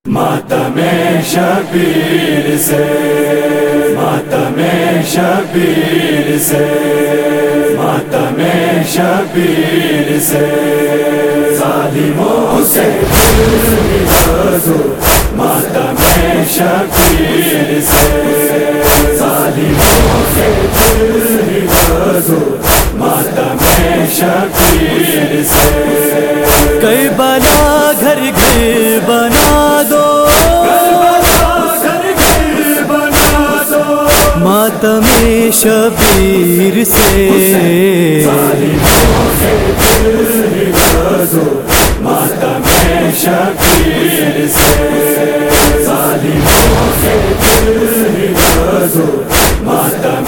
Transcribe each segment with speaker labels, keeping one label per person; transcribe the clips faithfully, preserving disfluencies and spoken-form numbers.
Speaker 1: ماتم شبیر سے، ماتم شبیر سے، ماتم شبیر سے ظالموں سے دل نکالو، ماتم شبیر سے ظالموں سے دل نکالو، ماتم شبیر سے
Speaker 2: کربلا گھر گھر بنا دو، ماتم شبیر سے
Speaker 1: ظالموں سے دل نکالو، ماتم شبیر سے ظالموں سے دل نکالو، ماتم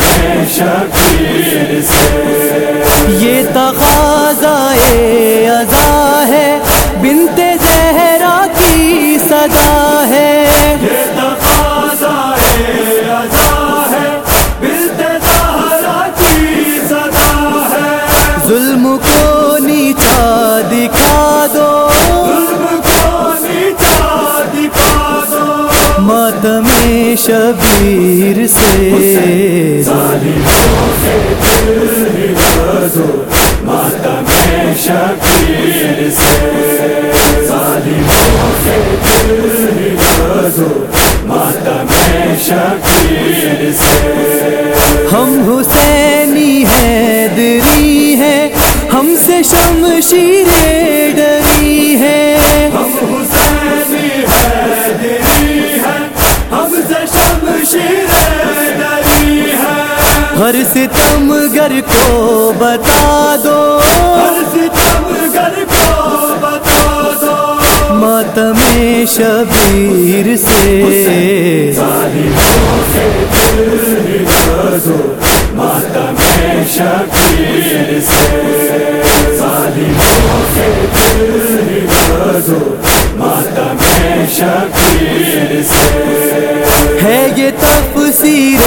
Speaker 1: شبیر سے
Speaker 2: یہ تقاضائے عزا ہے، بنت زہرا کی صدا ہے،
Speaker 1: یہ تقاضائے عزا ہے، بنت زہرا کی صدا ہے،
Speaker 2: ظلم کو نیچا دکھا دو،
Speaker 1: ظلم کو نیچا دکھا دو،
Speaker 2: ماتم شبیر سے
Speaker 1: ظالموں سے دل نکالو، ماتم شبیر سے ظالموں سے دل نکالو، ماتم شبیر سے
Speaker 2: ہم حسینی حیدری ہیں، ہم سے شمشیریں ڈری ہیں،
Speaker 1: ہم حسینی حیدری ہیں، ہم سے شمشیریں ڈری ہیں،
Speaker 2: ہر ستمگر کو بتا دو،
Speaker 1: ہر ستمگر کو بتا دو،
Speaker 2: ماتم شبیر سے
Speaker 1: ظالموں سے دل نکالو، ماتم شبیر سے ظالموں سے دل نکالو، ماتم شبیر سے
Speaker 2: ہے یہ تفسیر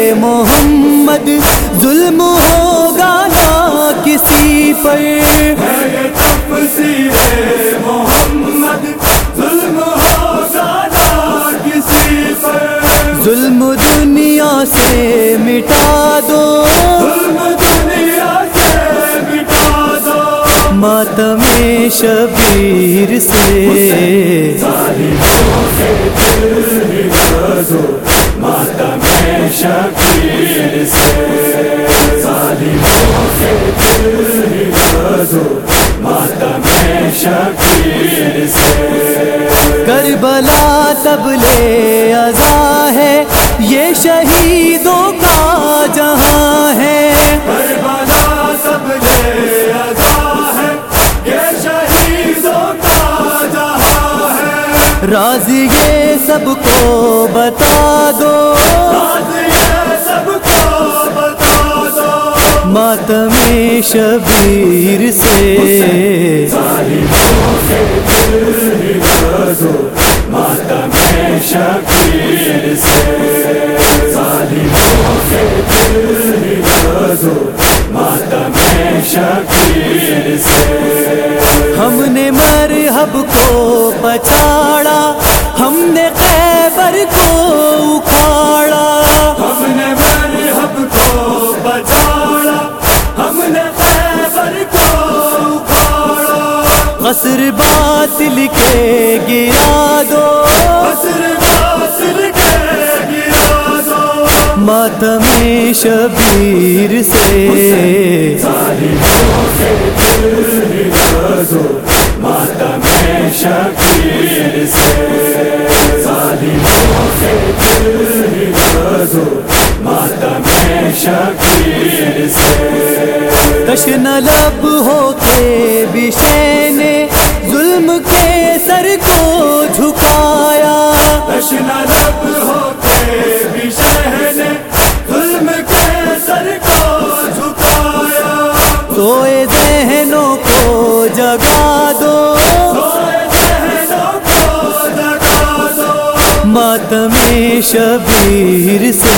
Speaker 2: محمد، ظلم ہوگا نہ کسی پر،
Speaker 1: ہے یہ تفسیر محمد، ظلم ہوگا نہ کسی پر،
Speaker 2: ظلم دنیا سے مٹا دو،
Speaker 1: ظلم دنیا سے مٹا دو،
Speaker 2: ماتم شبیر سے
Speaker 1: ظالموں سے دل نکالو، ماتم شبیر سے ظالموں سے دل نکالو، ماتم شبیر سے
Speaker 2: کربلا تب لے عزا ہے، یہ شہیدوں کا جہاں ہے،
Speaker 1: کربلا سب لے عزا ہے، یہ شہیدوں کا جہاں ہے،
Speaker 2: راز یہ سب کو بتا دو،
Speaker 1: راز یہ سب کو بتا دو،
Speaker 2: ماتم شبیر سے
Speaker 1: ظالموں سے دل نکالو، ماتم شبیر سے ظالموں سے دل نکالو، ماتم شبیر سے
Speaker 2: ہم نے مرحب کو پچھاڑا، ہم نے خیبر کو اکھاڑا،
Speaker 1: ہم نے مرحب کو بچاڑا، ہم نے خیبر کو اکھاڑا،
Speaker 2: قصر باطل کے گرا دو،
Speaker 1: قصر باطل کے گرا دو،
Speaker 2: ماتم شبیر سے
Speaker 1: ظالموں سے دل نکالو، ماتم شبیر سے ظالموں سے دل نکالو، ماتم شبیر سے
Speaker 2: تشنہ لب ہو کے بشے نے ظلم کے سر کو جھکایا،
Speaker 1: تشنہ لب ہو کے بھی شہ نے ظلم کے سر کو جھکایا،
Speaker 2: سوئے ذہنوں کو جگا دو،
Speaker 1: سوئے ذہنوں کو جگا دو،
Speaker 2: ماتم شبیر سے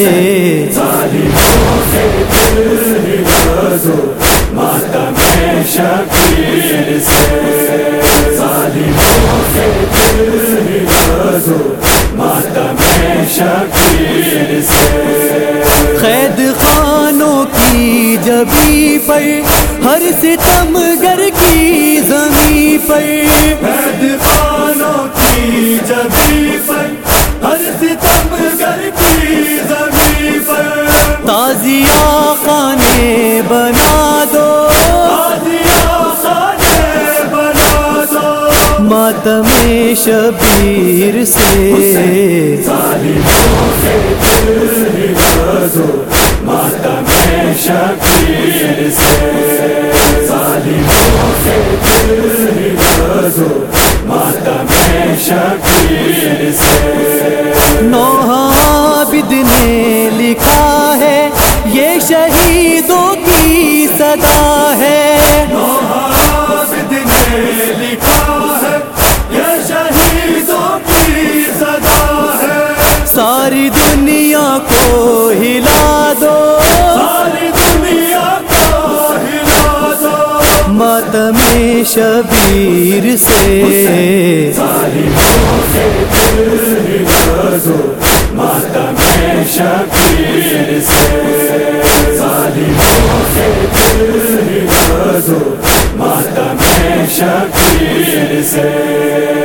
Speaker 1: ظالموں سے دل نکالو، ماتم شبیر سے ظالموں سے دل نکالو، دو ماتم شبیر سے،
Speaker 2: قید خانوں کی جبی پر ہر ستم گر کی زمیں پر،
Speaker 1: قید خانوں کی جبی پر ہر ستم گر کی زمین پر،
Speaker 2: تازیہ خانے بنا دو،
Speaker 1: تازیہ خانے بنا دو،
Speaker 2: ماتم شبیر سے،
Speaker 1: ظالموں سے دل ہلا دو ماتم شبیر سے، ظالموں سے دل ہلا دو ماتم شبیر سے،
Speaker 2: نوح عابد نے لکھا ہے یہ شہیدوں کی صدا ہے،
Speaker 1: نوح عابد نے لکھا ہے یہ شہیدوں کی صدا ہے،
Speaker 2: ساری دنیا کو ہلا دو،
Speaker 1: ساری دنیا کو ہلا دو
Speaker 2: ماتم شبیر سے،
Speaker 1: ظالموں سے دل ہلا دو ماتم شبیر سے، ظالموں سے دل ہلا دو ماتم شبیر سے۔